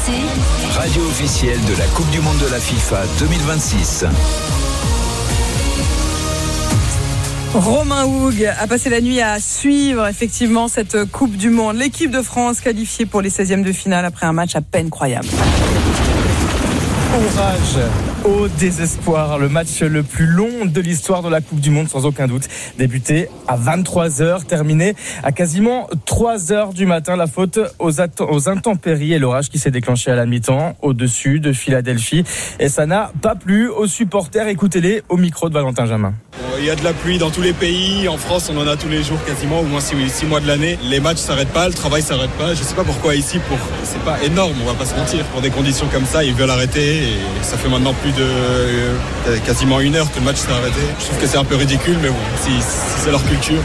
radio officielle de la Coupe du Monde de la FIFA 2026. Romain Houg a passé la nuit à suivre effectivement cette Coupe du Monde. L'équipe de France qualifiée pour les 16e de finale après un match à peine croyable. Courage au désespoir, le match le plus long de l'histoire de la Coupe du Monde sans aucun doute. Débuté à 23h, terminé à quasiment 3h du matin. La faute aux intempéries et l'orage qui s'est déclenché à la mi-temps au-dessus de Philadelphie. Et ça n'a pas plu aux supporters. Écoutez-les au micro de Valentin Jamin. Il y a de la pluie dans tous les pays. En France, on en a tous les jours quasiment, au moins 6 mois de l'année. Les matchs s'arrêtent pas, le travail s'arrête pas. Je sais pas pourquoi ici, c'est pas énorme, on va pas se mentir. Pour des conditions comme ça, ils veulent arrêter. Et ça fait maintenant plus de quasiment 1 heure que le match s'est arrêté. Je trouve que c'est un peu ridicule, mais bon, si c'est leur culture.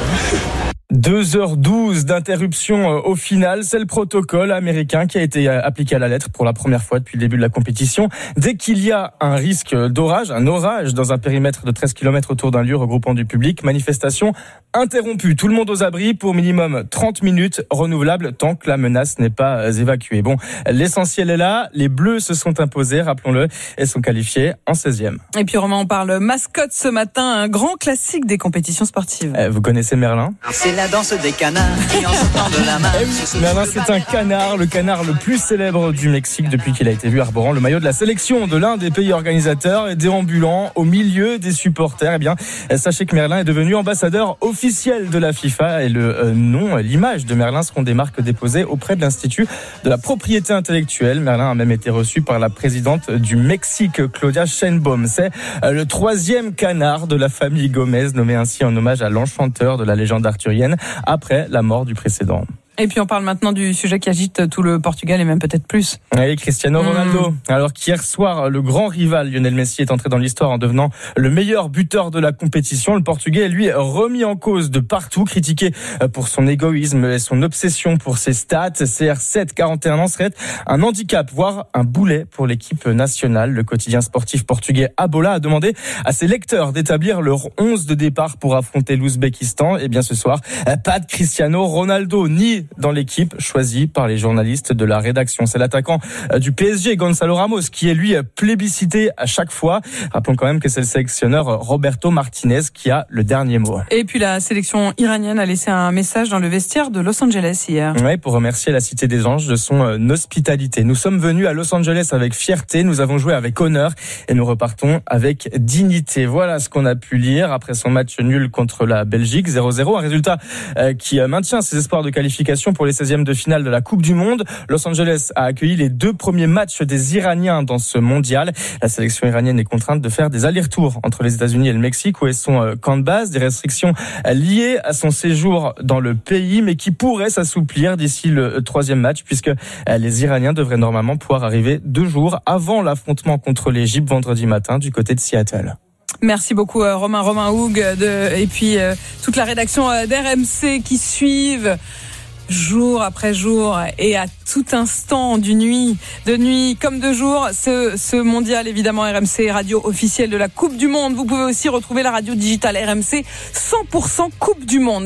2h12 d'interruption au final, c'est le protocole américain qui a été appliqué à la lettre pour la première fois depuis le début de la compétition. Dès qu'il y a un risque d'orage, un orage dans un périmètre de 13 km autour d'un lieu regroupant du public, manifestation interrompue. Tout le monde aux abris pour minimum 30 minutes, renouvelable tant que la menace n'est pas évacuée. Bon, l'essentiel est là, les Bleus se sont imposés, rappelons-le, et sont qualifiés en 16e. Et puis Romain, on parle mascotte ce matin, un grand classique des compétitions sportives. Vous connaissez Merlin ? C'est la danse des canards qui en se tendent la main. Merlin, c'est un canard, le canard le plus célèbre du Mexique depuis qu'il a été vu arborant le maillot de la sélection de l'un des pays organisateurs et déambulant au milieu des supporters. Eh bien, sachez que Merlin est devenu ambassadeur officiel de la FIFA et le nom, l'image de Merlin seront des marques déposées auprès de l'Institut de la propriété intellectuelle. Merlin a même été reçu par la présidente du Mexique, Claudia Sheinbaum. C'est le 3e canard de la famille Gomez, nommé ainsi en hommage à l'enchanteur de la légende arthurienne, après la mort du précédent. Et puis on parle maintenant du sujet qui agite tout le Portugal et même peut-être plus. Oui, Cristiano Ronaldo. Alors qu'hier soir, le grand rival Lionel Messi est entré dans l'histoire en devenant le meilleur buteur de la compétition. Le Portugais est lui remis en cause de partout, critiqué pour son égoïsme et son obsession pour ses stats. CR7, 41 ans, serait un handicap, voire un boulet pour l'équipe nationale. Le quotidien sportif portugais Abola a demandé à ses lecteurs d'établir leur 11 de départ pour affronter l'Ouzbékistan. Et bien ce soir, pas de Cristiano Ronaldo, ni dans l'équipe choisie par les journalistes de la rédaction. C'est l'attaquant du PSG, Gonzalo Ramos, qui est lui plébiscité à chaque fois. Rappelons quand même que c'est le sélectionneur Roberto Martinez qui a le dernier mot. Et puis la sélection iranienne a laissé un message dans le vestiaire de Los Angeles hier. Oui, pour remercier la Cité des Anges de son hospitalité. Nous sommes venus à Los Angeles avec fierté, nous avons joué avec honneur et nous repartons avec dignité. Voilà ce qu'on a pu lire après son match nul contre la Belgique, 0-0. Un résultat qui maintient ses espoirs de qualification pour les 16e de finale de la Coupe du Monde. Los Angeles a accueilli les 2 premiers matchs des Iraniens dans ce mondial. La sélection iranienne est contrainte de faire des allers-retours entre les États-Unis et le Mexique où est son camp de base. Des restrictions liées à son séjour dans le pays mais qui pourraient s'assouplir d'ici le 3e match puisque les Iraniens devraient normalement pouvoir arriver 2 jours avant l'affrontement contre l'Égypte vendredi matin du côté de Seattle. Merci beaucoup Romain Houg et puis toute la rédaction d'RMC qui suivent jour après jour et à tout instant de nuit comme de jour ce mondial. Évidemment, RMC, radio officielle de la Coupe du Monde. Vous pouvez aussi retrouver la radio digitale RMC 100% Coupe du Monde.